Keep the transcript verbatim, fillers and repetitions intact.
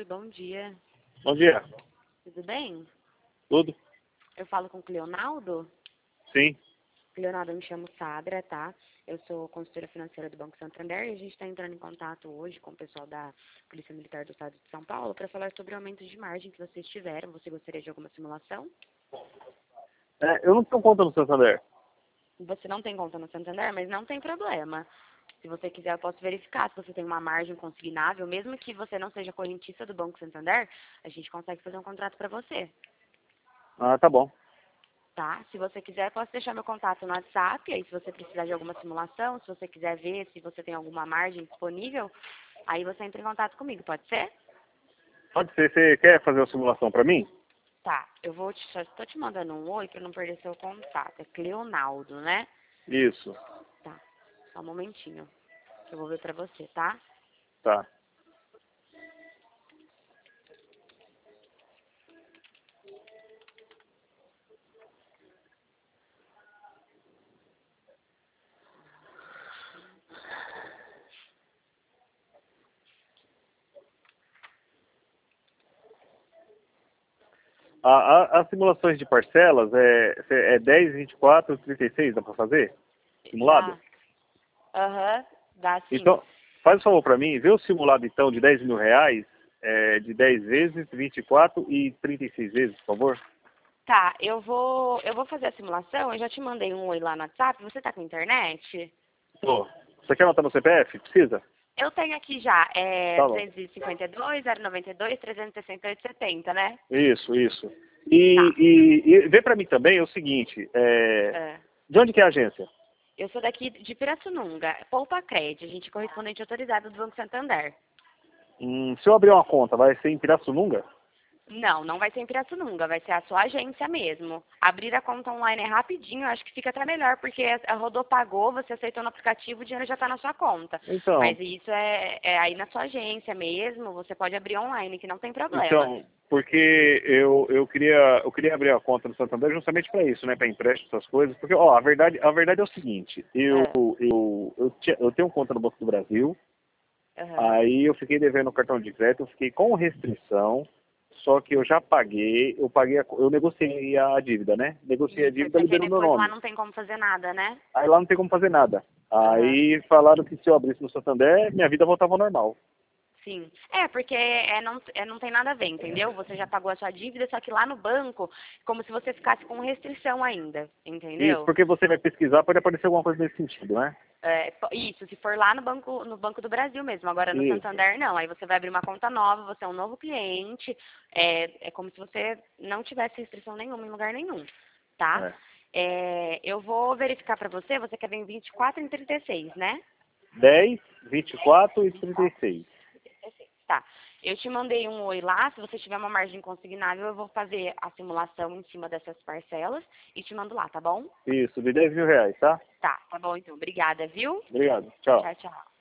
Oi, bom dia. Bom dia. Tudo bem? Tudo? Eu falo com o Cleonaldo? Sim. Leonardo, eu me chamo Sadra, tá? Eu sou consultora financeira do Banco Santander e a gente está entrando em contato hoje com o pessoal da Polícia Militar do Estado de São Paulo para falar sobre o aumento de margem que vocês tiveram. Você gostaria de alguma simulação? É, eu não tenho conta no Santander. Você não tem conta no Santander, mas não tem problema. Se você quiser, eu posso verificar se você tem uma margem consignável. Mesmo que você não seja correntista do Banco Santander, a gente consegue fazer um contrato para você. Ah, tá bom. Tá? Se você quiser, posso deixar meu contato no WhatsApp. Aí, se você precisar de alguma simulação, se você quiser ver se você tem alguma margem disponível, aí você entra em contato comigo, pode ser? Pode ser, você quer fazer uma simulação pra mim? Tá, eu vou te, só estou te mandando um oi para não perder seu contato. É Cleonaldo, né? Isso. Tá, só um momentinho, que eu vou ver pra você, tá? Tá. A, a, as simulações de parcelas é, é dez, vinte e quatro, trinta e seis, dá pra fazer? Simulado? Dá. Aham, dá sim. Então, faz um favor pra mim, vê o simulado então de dez mil reais, é, de dez vezes, vinte e quatro e trinta e seis vezes, por favor. Tá, eu vou, eu vou fazer a simulação, eu já te mandei um oi lá no WhatsApp, você tá com internet? Pô, você quer anotar no C P F? Precisa? Eu tenho aqui já, é Tá bom. duzentos e cinquenta e dois, zero noventa e dois, trezentos e sessenta e oito, setenta, né? Isso, isso. E, Tá. e, e vê pra mim também o seguinte, é, É. de onde que é a agência? Eu sou daqui de Pirassununga, Poupa Cred, a gente é correspondente autorizado do Banco Santander. Hum, se eu abrir uma conta, vai ser em Pirassununga? Não, não vai ser em Pirassununga, vai ser a sua agência mesmo. Abrir a conta online é rapidinho, eu acho que fica até melhor, porque a rodou pagou, você aceitou no aplicativo, o dinheiro já está na sua conta. Então, Mas isso é, é aí na sua agência mesmo, você pode abrir online, que não tem problema. então, porque eu, eu queria eu queria abrir a conta no Santander justamente para isso, né, para empréstimo, essas coisas, porque ó, a verdade a verdade é o seguinte, eu É, eu eu, tinha- eu tenho conta no Banco do Brasil, aham. aí eu fiquei devendo o cartão de crédito, eu fiquei com restrição. Só que eu já paguei, eu paguei, a, eu negociei a dívida, né? Negociei a Isso, dívida, só que aí liberou meu depois lá nome. não tem como fazer nada, né? Aí lá não tem como fazer nada. Aham. Aí falaram que se eu abrisse no Santander, minha vida voltava ao normal. Sim. É, porque é, não, é, não tem nada a ver, entendeu? Você já pagou a sua dívida, só que lá no banco, como se você ficasse com restrição ainda, Isso, entendeu? porque você vai pesquisar, pode aparecer alguma coisa nesse sentido, né? É, po- isso, se for lá no banco, no Banco do Brasil mesmo. Agora no Isso. Santander não. Aí você vai abrir uma conta nova, você é um novo cliente. É, é como se você não tivesse restrição nenhuma em lugar nenhum, tá? É. É, eu vou verificar pra você, você quer ver em vinte e quatro e em trinta e seis, né? dez, vinte e quatro e trinta e seis. Tá. Eu te mandei um oi lá, se você tiver uma margem consignável, eu vou fazer a simulação em cima dessas parcelas e te mando lá, tá bom? Isso, de dez mil reais, tá? Tá, tá bom então. Obrigada, viu? Obrigado. Tchau. Tchau, tchau.